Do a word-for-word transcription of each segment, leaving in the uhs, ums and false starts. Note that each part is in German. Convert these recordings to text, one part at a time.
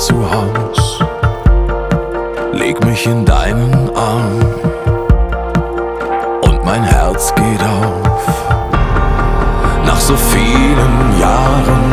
zu Haus, leg mich in deinen Arm und mein Herz geht auf. Nach so vielen Jahren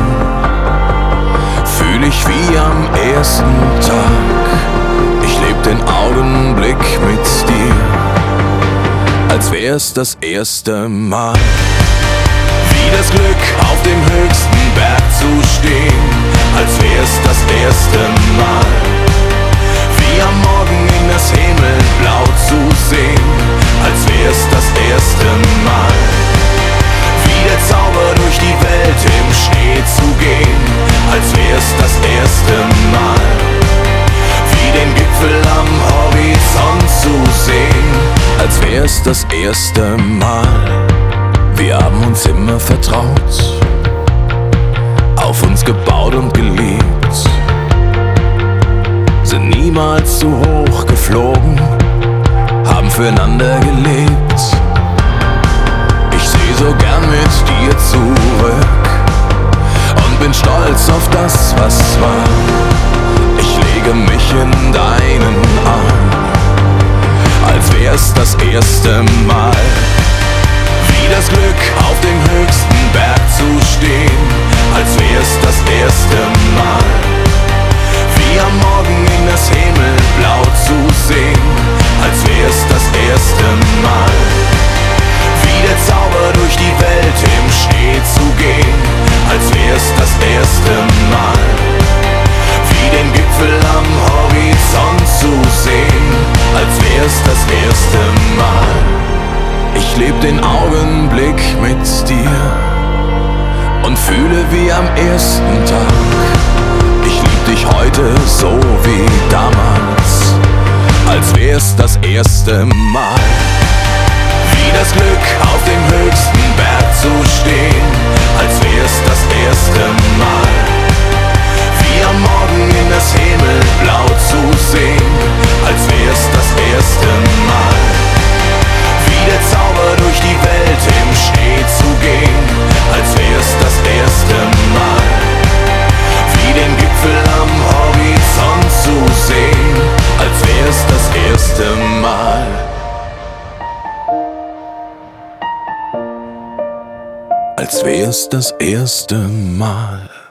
fühl ich wie am ersten Tag. Ich leb den Augenblick mit dir, als wär's das erste Mal. Wie das Glück auf dem höchsten Berg zu stehen, als wär's das erste Mal. Wie am Morgen in das Himmelblau zu sehen, als wär's das erste Mal. Wie der Zauber durch die Welt im Schnee zu gehen, als wär's das erste Mal. Wie den Gipfel am Horizont zu sehen, als wär's das erste Mal. Wir haben uns immer vertraut, auf uns gebaut und geliebt, sind niemals zu hoch geflogen, haben füreinander gelebt. Ich seh so gern mit dir zurück und bin stolz auf das, was war. Ich lege mich in deinen Arm, als wär's das erste Mal. Wie das Glück auf dem höchsten Berg zu stehen, als wär's das erste Mal. Wie am Morgen in das Himmelblau zu sehen, als wär's das erste Mal. Wie der Zauber durch die Welt im Schnee zu gehen, als wär's das erste Mal. Wie den Gipfel am Horizont zu sehen, als wär's das erste Mal. Ich leb den Augenblick mit dir und fühle wie am ersten Tag. Ich lieb dich heute so wie damals, als wär's das erste Mal. Wie das Glück auf dem höchsten Berg zu stehen, als wär's das erste Mal. Wie am Morgen in das Himmelblau zu sehen, als wär's das erste Mal. Wie der Zauber durch die Welt im Schnee zu gehen, als wär's das erste Mal. Wie den Gipfel am Horizont zu sehen, als wär's das erste Mal. Als wär's das erste Mal.